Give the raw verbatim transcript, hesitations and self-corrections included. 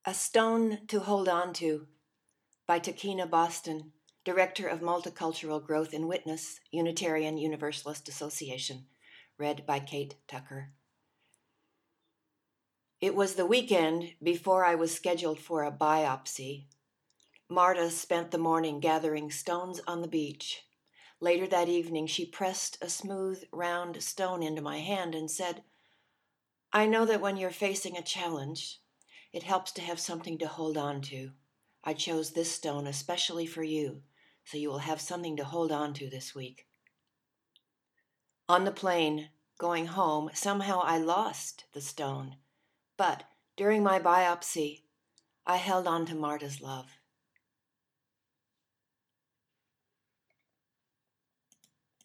A Stone to Hold On To by Takina Boston, Director of Multicultural Growth and Witness, Unitarian Universalist Association. Read by Kate Tucker. It was the weekend before I was scheduled for a biopsy. Marta spent the morning gathering stones on the beach. Later that evening, she pressed a smooth, round stone into my hand and said, "I know that when you're facing a challenge, it helps to have something to hold on to. I chose this stone especially for you, so you will have something to hold on to this week." On the plane, going home, somehow I lost the stone. But during my biopsy, I held on to Marta's love.